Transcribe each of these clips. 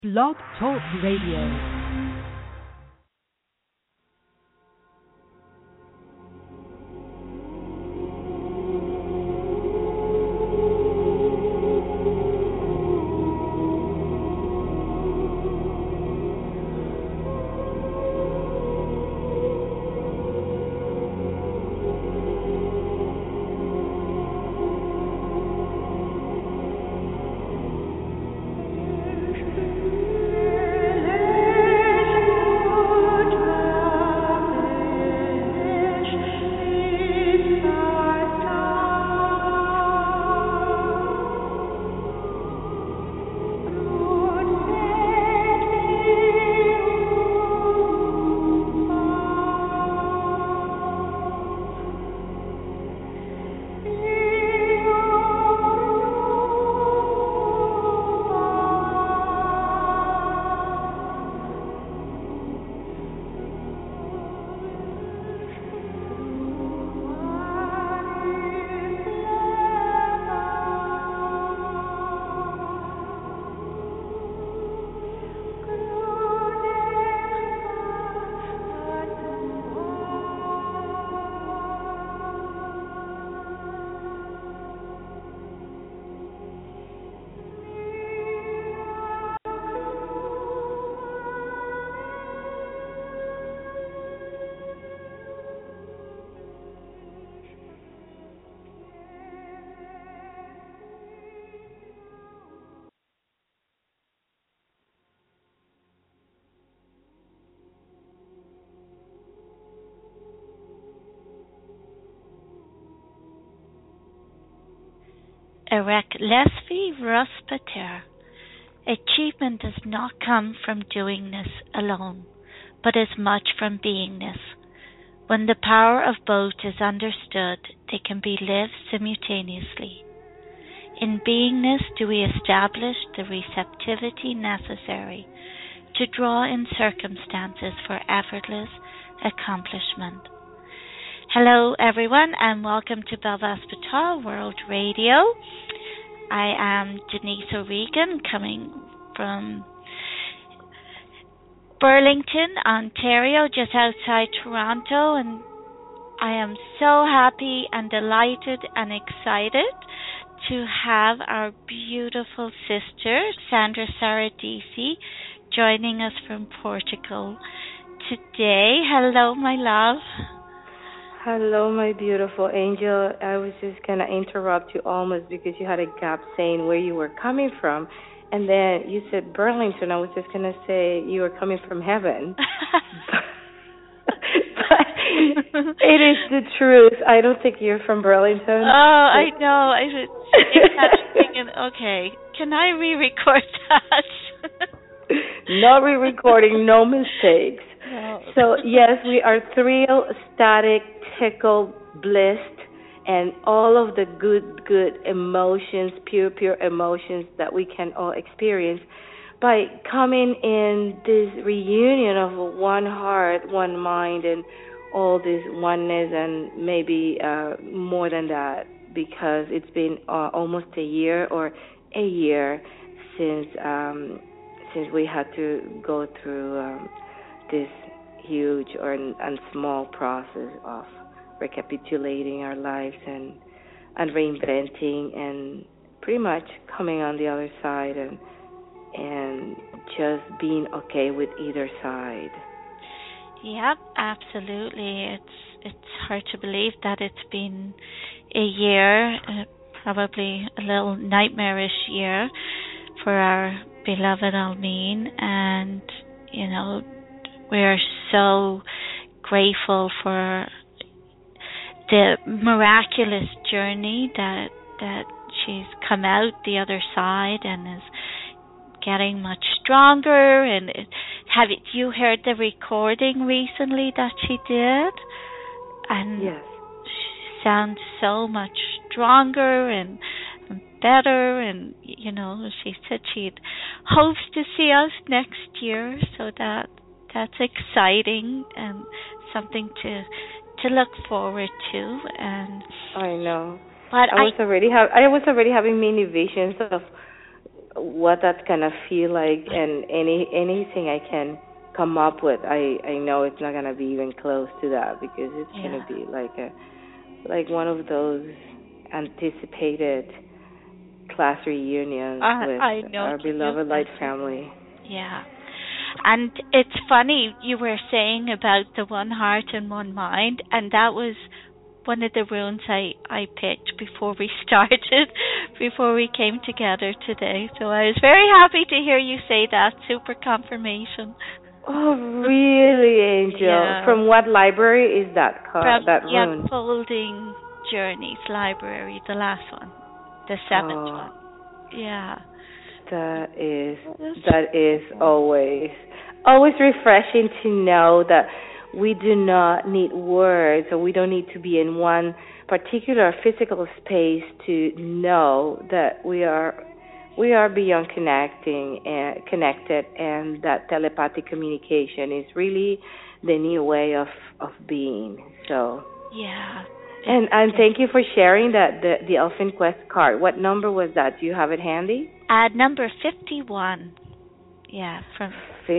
Blog Talk Radio. Erec lesvi rus pater. Achievement does not come from doingness alone, but as much from beingness. When the power of both is understood, they can be lived simultaneously. In beingness do we establish the receptivity necessary to draw in circumstances for effortless accomplishment. Hello everyone and welcome to Belfast Batal World Radio. I am Denise O'Regan coming from Burlington, Ontario, just outside Toronto, and I am so happy and delighted and excited to have our beautiful sister, Sandra Saradisi, joining us from Portugal today. Hello, my love. Hello, my beautiful angel. I was just going to interrupt you almost because you had a gap saying where you were coming from. And then you said Burlington. I was just going to say you were coming from heaven. But it is the truth. I don't think you're from Burlington. Oh, I know. I was thinking, okay, can I re-record that? No re-recording, no mistakes. No. So, yes, we are thrilled, ecstatic, tickled, blissed, and all of the good emotions, pure emotions that we can all experience by coming in this reunion of one heart, one mind, and all this oneness, and maybe more than that, because it's been almost a year since we had to go through this huge and small process of recapitulating our lives and reinventing and pretty much coming on the other side and just being okay with either side. Yep, absolutely. It's hard to believe that it's been a year, probably a little nightmarish year for our beloved Almeen, and you know, we're so grateful for the miraculous journey that she's come out the other side and is getting much stronger. And have you heard the recording recently that she did? And yes, she sounds so much stronger and better, and you know, she said she'd hopes to see us next year, so that's exciting and something to look forward to. And I know. but I was already having mini visions of what that's gonna feel like, and anything I can come up with, I know it's not gonna be even close to that, because it's gonna be like one of those anticipated class reunions with our beloved light family. Yeah. And it's funny, you were saying about the one heart and one mind, and that was one of the runes I picked before we started, before we came together today. So I was very happy to hear you say that. Super confirmation. Oh, really, Angel? Yeah. From what library is that called, that the rune? Unfolding Journeys library, the last one, the seventh one. Yeah. That is always refreshing to know that we do not need words, or we don't need to be in one particular physical space to know that we are beyond connected, and that telepathic communication is really the new way of being. So yeah. And thank you for sharing that the Elfin Quest card. What number was that? Do you have it handy? Number 51. Yeah, from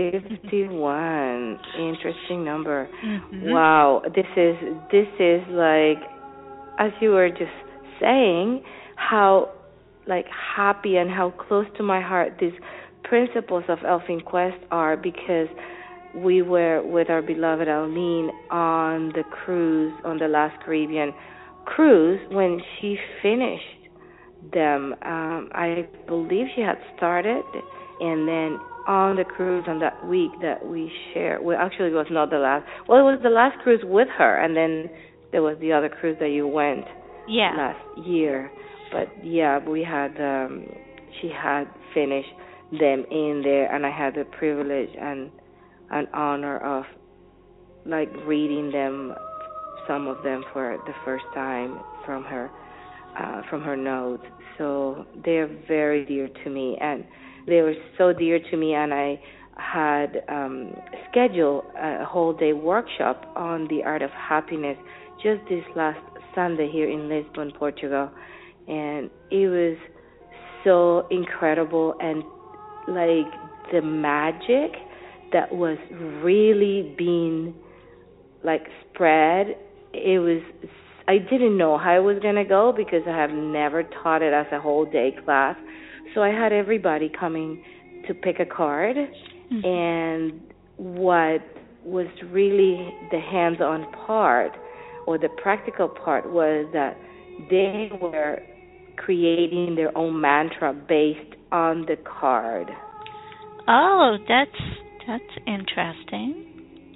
51. Interesting number. Mm-hmm. Wow, this is like, as you were just saying, how like happy and how close to my heart these principles of Elfin Quest are, because we were with our beloved Almeen on the cruise, on the last Caribbean cruise, when she finished them. I believe she had started, and then on the cruise on that week that we shared, well, actually it was not the last, well, it was the last cruise with her, and then there was the other cruise that you went last year. But yeah, we had, she had finished them in there, and I had the privilege and an honor of like reading them, some of them for the first time from her notes. So they're very dear to me, and they were so dear to me, and I had scheduled a whole day workshop on the art of happiness just this last Sunday here in Lisbon, Portugal, and it was so incredible, and like the magic that was really being like spread, it was, I didn't know how it was going to go, because I have never taught it as a whole day class. So I had everybody coming to pick a card, and what was really the hands-on part, or the practical part, was that they were creating their own mantra based on the card. Oh, that's interesting.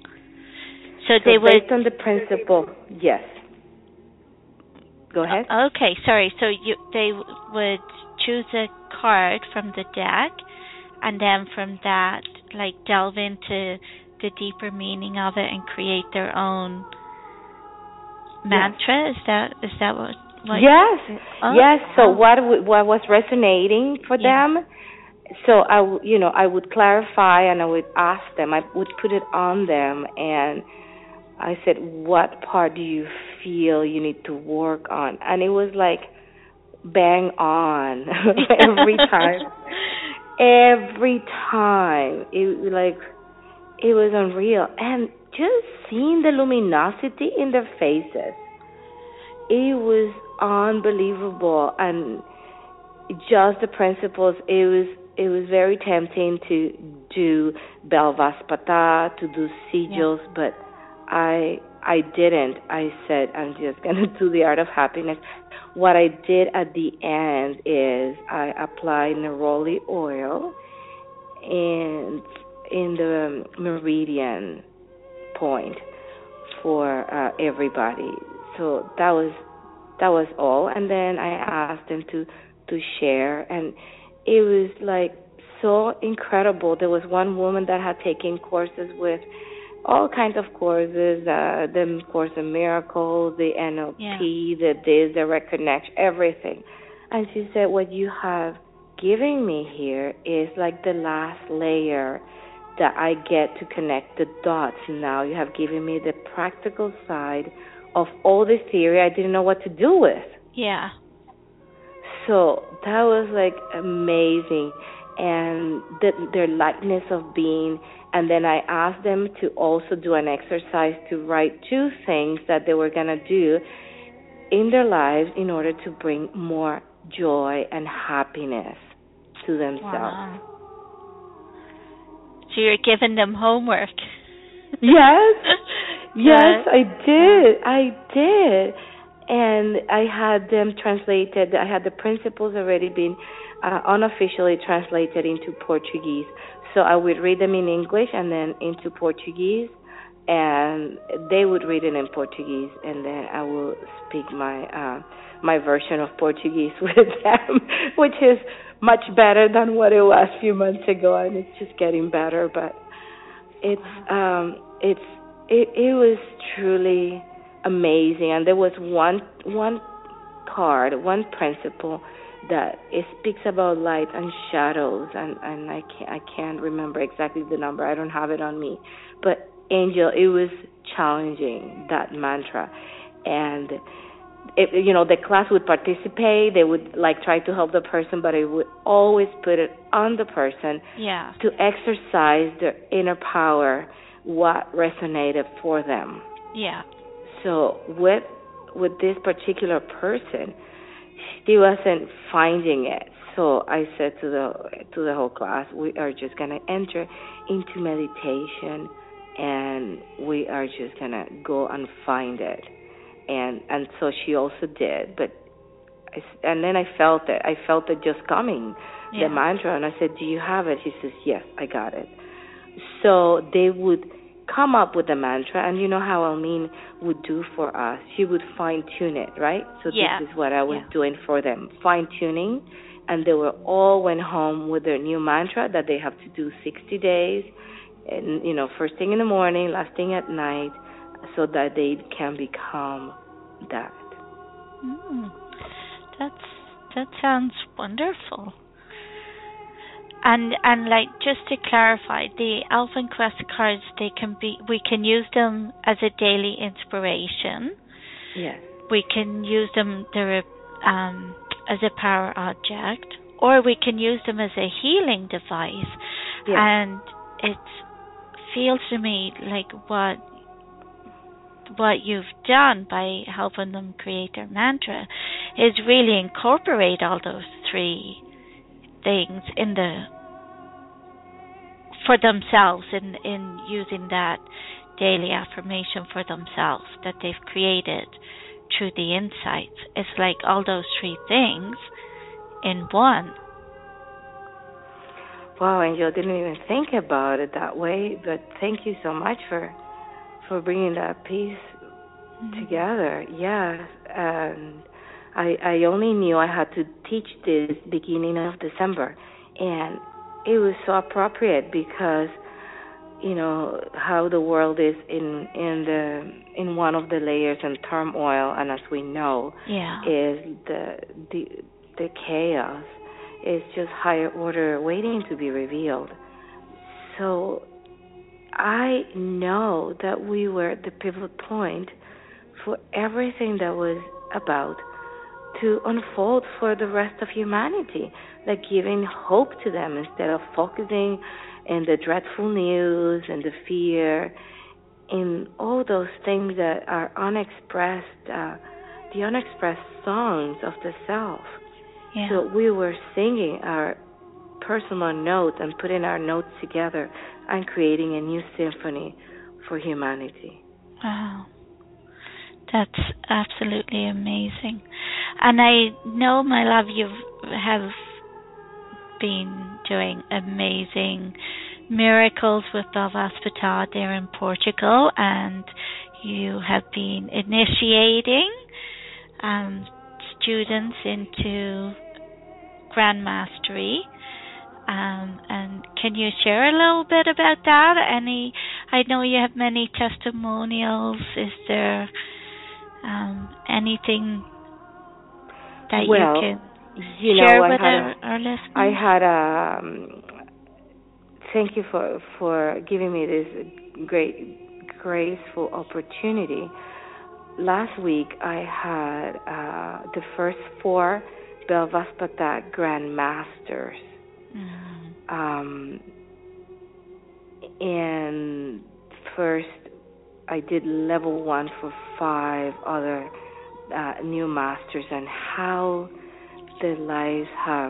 So they would, based on the principle, yes. Go ahead. Okay, sorry. So they would choose a card from the deck, and then from that, like, delve into the deeper meaning of it and create their own mantra. Yes. Is that what? Yes. Oh, yes. So what was resonating for them? So I would clarify, and I would ask them. I would put it on them, and I said, "What part do you feel you need to work on?" And it was like bang on every time. Every time, it was unreal, and just seeing the luminosity in their faces, it was unbelievable. And just the principles, it was very tempting to do Belvaspata, to do sigils, but I didn't. I said, I'm just going to do the art of happiness. What I did at the end is I applied neroli oil in the meridian point for everybody. So that was all. And then I asked them to share, and it was like so incredible. There was one woman that had taken courses with all kinds of courses, the Course in Miracles, the NLP, the Direct Connection, everything. And she said, what you have given me here is like the last layer that I get to connect the dots now. You have given me the practical side of all this theory I didn't know what to do with. Yeah. So that was like amazing, and their lightness of being. And then I asked them to also do an exercise to write 2 things that they were gonna do in their lives in order to bring more joy and happiness to themselves. Wow. So you're giving them homework. Yes, yes, Good. I did, and I had them translated. I had the principles already been unofficially translated into Portuguese. So I would read them in English and then into Portuguese, and they would read it in Portuguese, and then I will speak my version of Portuguese with them, which is much better than what it was a few months ago, and it's just getting better. But it's it was truly amazing, and there was one card, one principle that it speaks about light and shadows, and I can't remember exactly the number. I don't have it on me, but Angel, it was challenging, that mantra, and the class would participate. They would like try to help the person, but it would always put it on the person to exercise their inner power, what resonated for them. Yeah. So with this particular person, she wasn't finding it. So I said to the whole class, we are just gonna enter into meditation, and we are just gonna go and find it. And so she also did, and then I felt it. I felt it just coming, the mantra, and I said, "Do you have it?" She says, "Yes, I got it." So they would come up with the mantra, and you know how Almeen would do for us. She would fine-tune it, right? So this is what I was doing for them, fine-tuning, and they were all went home with their new mantra that they have to do 60 days, and first thing in the morning, last thing at night, so that they can become that. That sounds wonderful. And like, just to clarify, the Alpha Quest cards, we can use them as a daily inspiration. Yes. We can use them as a power object, or we can use them as a healing device. Yes. And it feels to me like what you've done by helping them create their mantra is really incorporate all those 3 things for themselves in using that daily affirmation for themselves that they've created through the insights. It's like all those 3 things in one. Wow, Angel, didn't even think about it that way, but thank you so much for bringing that piece together. Yes, and I only knew I had to teach this beginning of December, and it was so appropriate because how the world is in one of the layers in turmoil, and as we know, is the chaos. It's just higher order waiting to be revealed. So I know that we were the pivot point for everything that was about to unfold for the rest of humanity, like giving hope to them instead of focusing in the dreadful news and the fear, in all those things that are unexpressed, the unexpressed songs of the self. Yeah. So we were singing our personal notes and putting our notes together and creating a new symphony for humanity. Wow. That's absolutely amazing. And I know, my love, you have been doing amazing miracles with Belvas Fatah there in Portugal, and you have been initiating students into Grand Mastery. And can you share a little bit about that? I know you have many testimonials. Is there anything that you can share with our listeners? I had thank you for giving me this great, graceful opportunity. Last week I had the first 4 Belvaspata Grand Masters. And first, I did level 1 for 5 other new masters, and how their lives have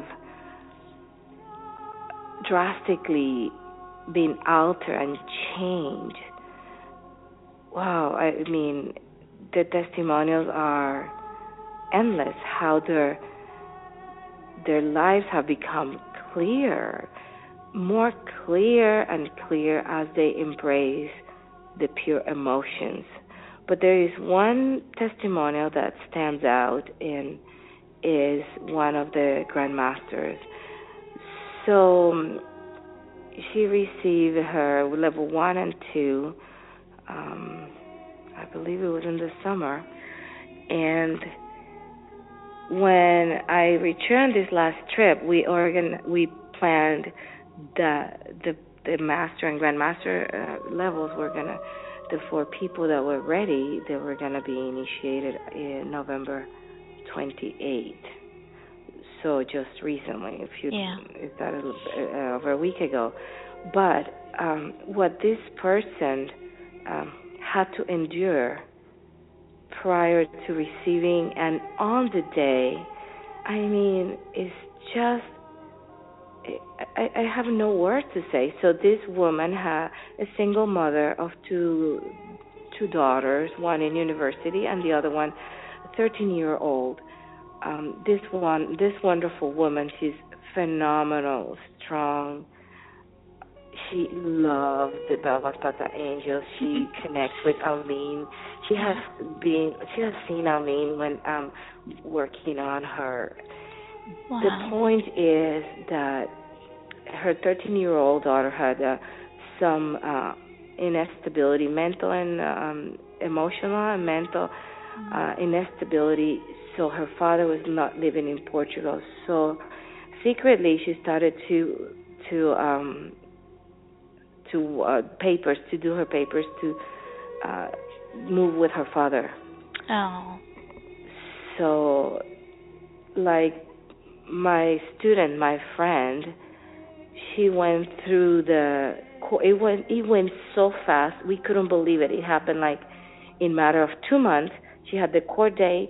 drastically been altered and changed. Wow, I mean, the testimonials are endless, how their lives have become clear, more clear and clear as they embrace the pure emotions. But there is one testimonial that stands out and is one of the grandmasters. So she received her level 1 and 2, I believe it was in the summer. And when I returned this last trip, we planned the master and grandmaster levels were gonna, the 4 people that were ready, they were gonna be initiated in November 28th. So just recently, is that over a week ago. But what this person had to endure prior to receiving and on the day, I mean, it's just, I have no words to say. So this woman had a single mother of two daughters, one in university and the other one, a 13-year-old. This wonderful woman, she's phenomenal, strong. She loves the Belvaspata angels. She connects with Almin. She has seen Almin when working on her. Wow. The point is that her 13-year-old daughter had some instability, mental and emotional and mental instability. So her father was not living in Portugal. So secretly, she started to do her papers to move with her father. Oh. So, like my student, my friend, she went through it went so fast, we couldn't believe it. It happened like in a matter of 2 months. She had the court date.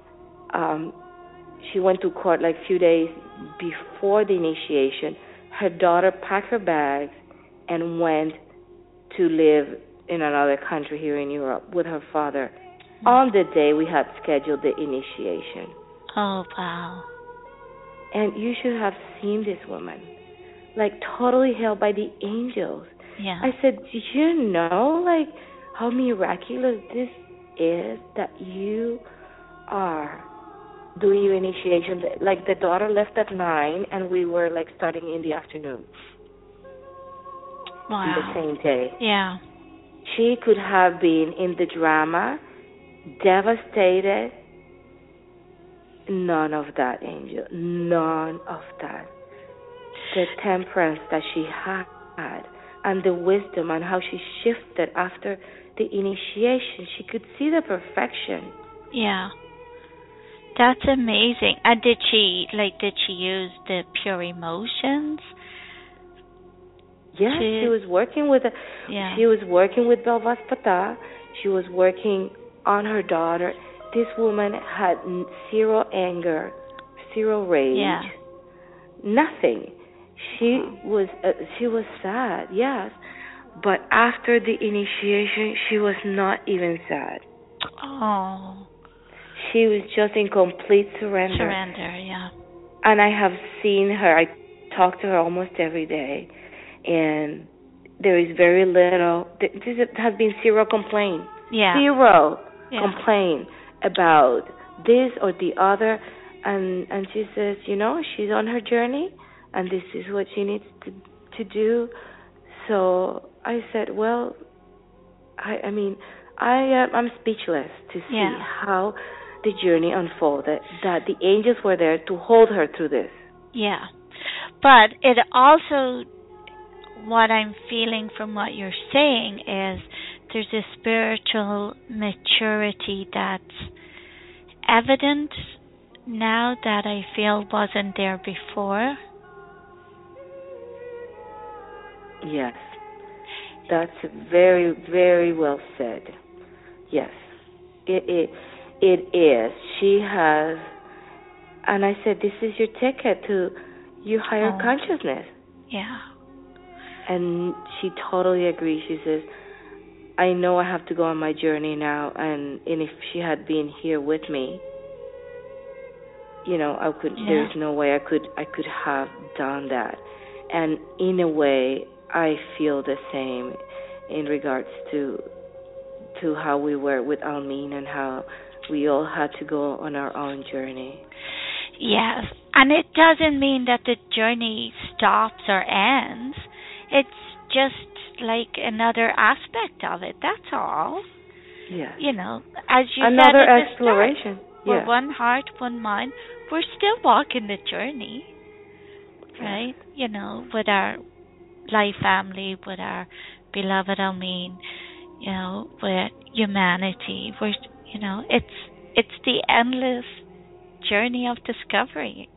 She went to court like a few days before the initiation. Her daughter packed her bags and went to live in another country here in Europe with her father on the day we had scheduled the initiation. Oh, wow. And you should have seen this woman, like totally held by the angels. Yeah. I said, do you know, like, how miraculous this is that you are doing your initiation? Like, the daughter left at 9 and we were like starting in the afternoon. Wow. The same day. Yeah. She could have been in the drama, devastated. None of that, Angel. None of that. The temperance that she had and the wisdom and how she shifted after the initiation. She could see the perfection. Yeah. That's amazing. And did she use the pure emotions? Yes, she was working with she was working with Belvaspata. She was working on her daughter. This woman had zero anger, zero rage, nothing. She was sad, yes, but after the initiation, she was not even sad. Oh. She was just in complete surrender. Surrender, yeah. And I have seen her. I talk to her almost every day. And there is very little, there has been zero complaint. Yeah. Zero complaint about this or the other. And she says, she's on her journey and this is what she needs to do. So I said, well, I'm speechless to see how the journey unfolded, that the angels were there to hold her through this. Yeah. But it also, what I'm feeling from what you're saying is there's a spiritual maturity that's evident now that I feel wasn't there before. Yes. That's very, very well said. Yes. It is. She has, and I said, this is your ticket to your higher consciousness. Yeah. And she totally agrees. She says, I know I have to go on my journey now, and if she had been here with me, I could. Yeah. There's no way I could have done that. And in a way, I feel the same in regards to how we were with Almeen and how we all had to go on our own journey. Yes, and it doesn't mean that the journey stops or ends. It's just like another aspect of it. That's all. Yes. As you another said at exploration. The start, we're one heart, one mind. We're still walking the journey, right? With our life family, with our beloved Almeen, with humanity. It's the endless journey of discovery.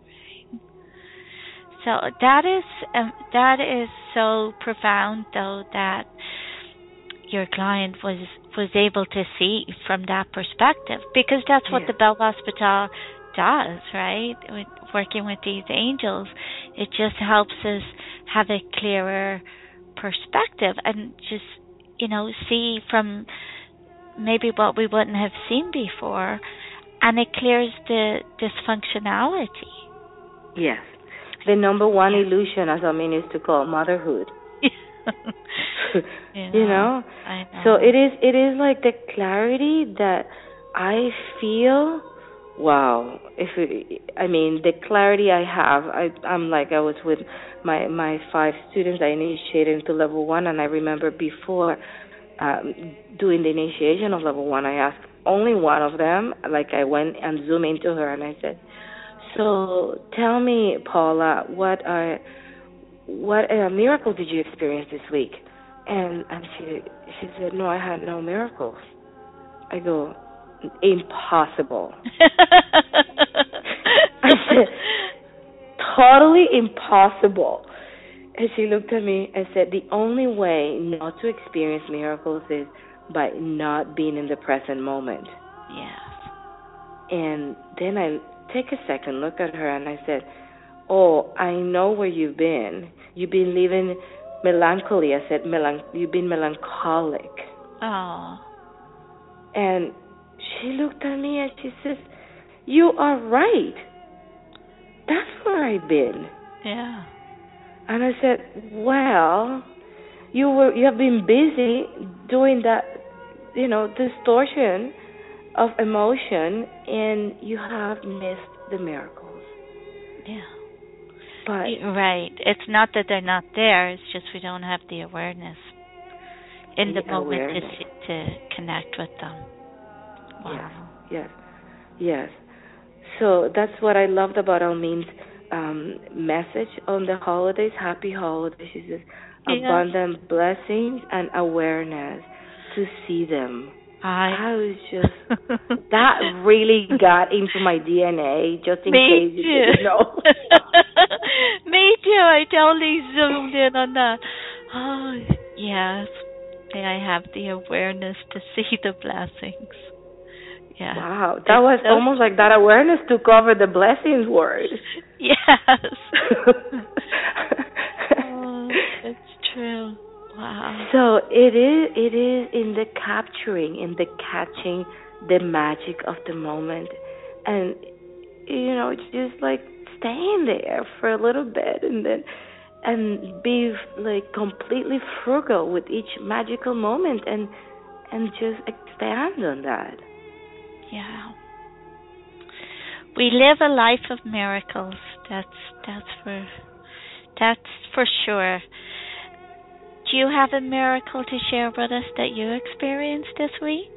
So that is so profound, though, that your client was able to see from that perspective, because that's what the Belle Hospital does, right? Working with these angels, it just helps us have a clearer perspective and just see from maybe what we wouldn't have seen before, and it clears the dysfunctionality. Yes. The number one illusion, as Almeen used to call motherhood. I know. So it is like the clarity that I feel. Wow. The clarity I have, I'm like I was with my 5 students. I initiated into level 1, and I remember before doing the initiation of level 1, I asked only one of them. Like I went and zoomed into her, and I said, "So tell me, Paula, what miracle did you experience this week?" And she said, "No, I had no miracles." I go, "Impossible." I said, "Totally impossible." And she looked at me and said, "The only way not to experience miracles is by not being in the present moment." Yes. And then I take a second, look at her, and I said, "Oh, I know where you've been. You've been living melancholy." I said, "You've been melancholic." Oh. And she looked at me and she says, "You are right. That's where I've been." Yeah. And I said, "Well, you have been busy doing that, distortion of emotion, and you have missed the miracles." Yeah. But right. It's not that they're not there. It's just we don't have the awareness in the moment to connect with them. Wow. Yes. So that's what I loved about Almeen's message on the holidays. Happy holidays. She says, abundant blessings and awareness to see them. I was just, that really got into my DNA, just in case you didn't know. Me too. I totally zoomed in on that. Oh, yes. May I have the awareness to see the blessings. Yeah. Wow. That was almost like that awareness took over the blessings word. Yes. Oh, it's true. Wow. So it is in the capturing, in the catching the magic of the moment, and just like staying there for a little bit, and be like completely frugal with each magical moment, and just expand on that. Yeah. We live a life of miracles. That's for sure. Do you have a miracle to share with us that you experienced this week?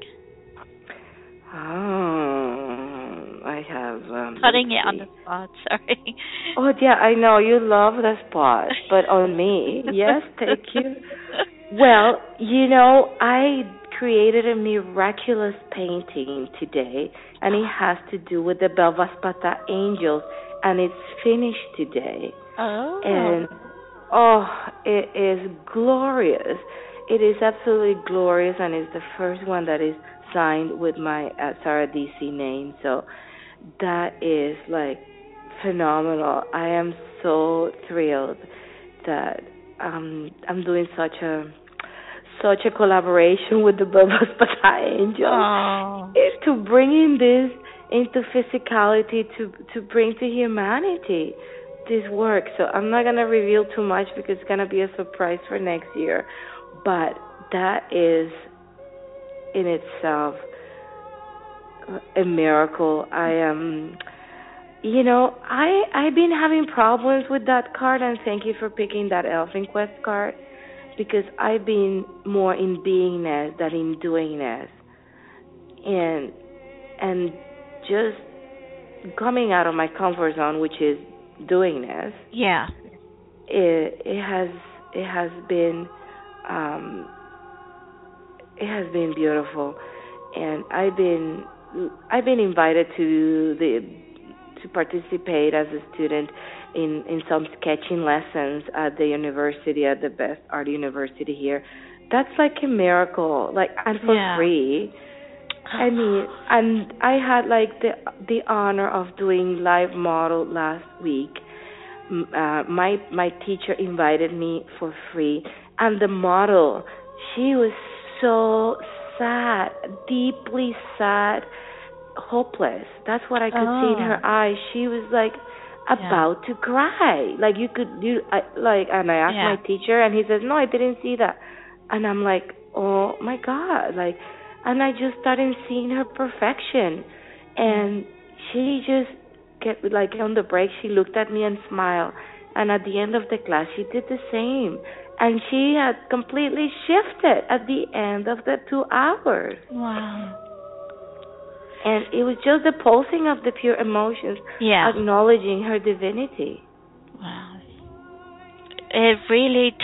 I have. Putting you on the spot, sorry. Oh, yeah, I know. You love the spot, but on me. Yes, thank you. Well, I created a miraculous painting today, and it has to do with the Belvaspata angels, and it's finished today. Oh. And it is glorious. It is absolutely glorious, and it's the first one that is signed with my Sarah DC name. So that is like phenomenal. I am so thrilled that I'm doing such a collaboration with the Belvaspata angels to bringing this into physicality, to bring to humanity this work. So I'm not going to reveal too much because it's going to be a surprise for next year. But that is in itself a miracle. I've been having problems with that card, and thank you for picking that Elfin Quest card, because I've been more in beingness than in doingness. And just coming out of my comfort zone, which is doingness. Yeah. It has been beautiful, and I've been invited to participate as a student in some sketching lessons at the university, at the best art university here. That's like a miracle, and for free. I mean, and I had like the honor of doing live model last week. My teacher invited me for free, and the model, she was so sad, deeply sad, hopeless. That's what I could see in her eyes. She was like about to cry. And I asked my teacher, and he says, "No, I didn't see that." And I'm like, "Oh my God!" And I just started seeing her perfection, and she just on the break, she looked at me and smiled, and at the end of the class, she did the same, and she had completely shifted at the end of the 2 hours. Wow. And it was just the pulsing of the pure emotions, acknowledging her divinity. Wow. It really,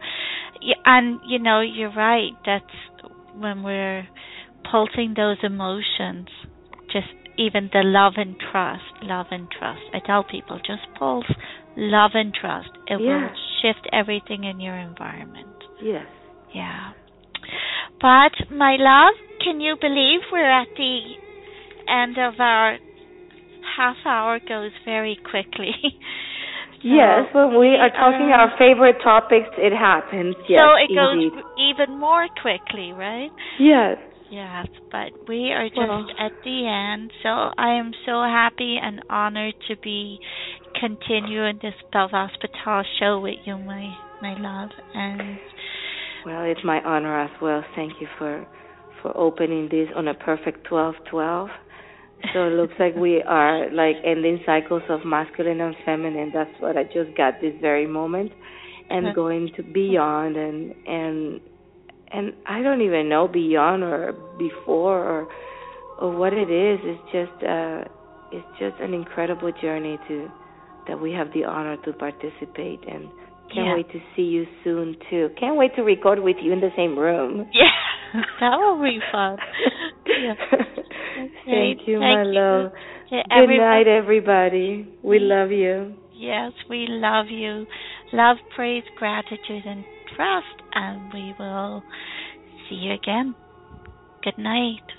and you're right. That's when we're pulsing those emotions, just even the love and trust. I tell people, just pulse love and trust. It will shift everything in your environment. Yes. Yeah. But, my love, can you believe we're at the end of our half hour? Goes very quickly. Yes, when we are talking our favorite topics, it happens. Yes, so it indeed. goes even more quickly, right? Yes. Yes, but we are just at the end. So I am so happy and honored to be continuing this Belvaspata show with you, my love. And well, it's my honor as well. Thank you for opening this on a perfect 12-12. So it looks like we are ending cycles of masculine and feminine. That's what I just got this very moment, and going to beyond and I don't even know beyond or before or what it is. It's just an incredible journey that we have the honor to participate, and can't wait to see you soon too. Can't wait to record with you in the same room. Yeah, that will be fun. Thank you, my love. Good night, everybody. We love you. Yes, we love you. Love, praise, gratitude, and trust, and we will see you again. Good night.